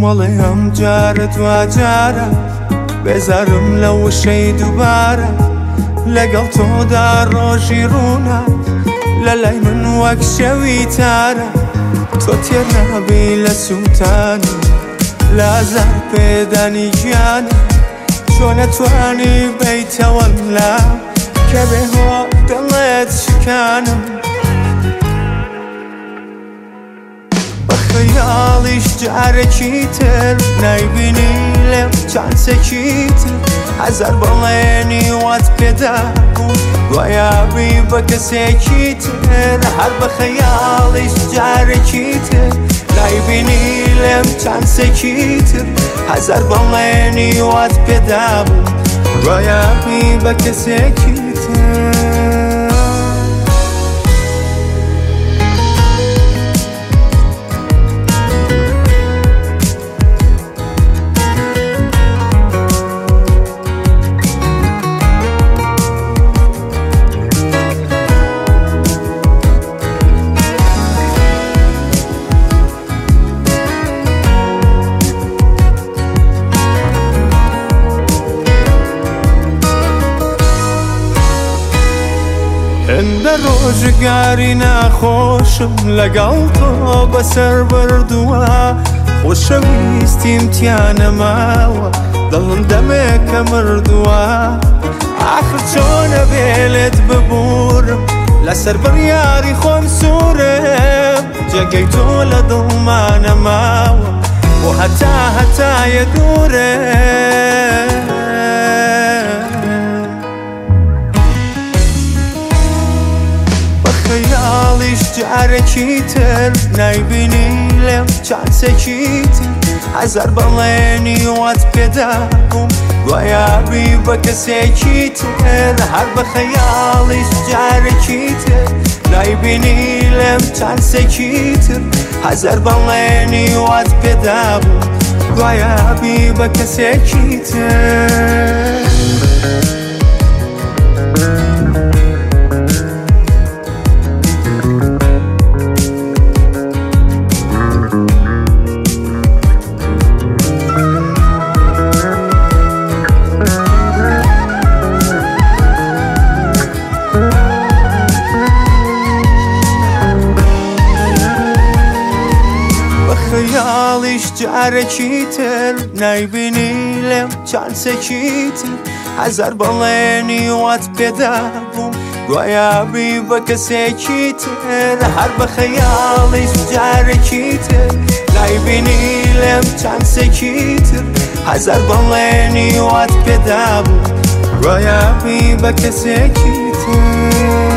مەڵێم جارە دواجارە بێزارم لە وشەی دووبارە لەگەڵ تۆدا ڕۆژی ڕوونا لە لای من وەک شەوی تارە تۆ تێر نابی لە سووتانی لازار پێدانی گیانە چۆ نەتوانی بیتەوەم لا کە بێهۆ دڵێت شکانم خەیاڵیش جارێکی تر نایبینی لێم چانسێکی تر هەزار بەڵێنی وات پێدا بوو دوایابی بە کەسێکی تر هەر بە خەیاڵیش جارێکی تر نایبینی لێم چانسێکی تر هەزار بەڵێنی وات پێدا بوو دوایابی بە کەسێکی تر هەندە ڕۆژگاری ناخۆشم لەگەڵ تۆ بەسەر بردووە خۆشەویستیم تیانەماوە دڵم دەمێکە مردووە ئاخر چۆنە بێلێت ببورم لەسەر بڕیاری خۆم سوورم جێگەی تۆ لە دڵمانەماوە بۆ هەتایە دوورە خەیاڵیش جارێکی تر نایبینی لێم چانسێکی تر هەزار بەڵێنی وات پێدا بووم دوایابی بە کەسێکی تر هەر بە خەیاڵیش جارێکی تر نایبینی لێم چانسێکی تر هەزار بەڵێنی وات پێدا بووم دوایابی بە کەسێکی تر خەیاڵیش جارێکی تر نایبینی لێم چانسێکی تر هەزار بەڵێنی وات پێدا بووم دوایابی بە کەسێکی تر هەر بە خەیاڵیش جارێکی تر نایبینی لێم چانسێکی تر هەزار بەڵێنی وات پێدا بووم دوایابی بە کەسێکی تر